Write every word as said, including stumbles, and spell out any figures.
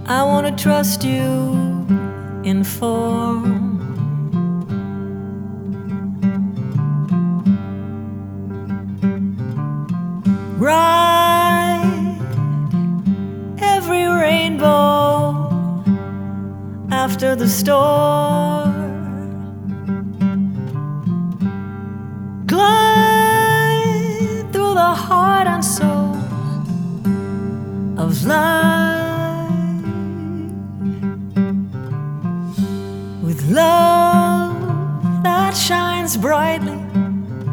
I wanna trust you in form. Ride every rainbow after the storm. Glide through the heart and soul of life with love that shines brightly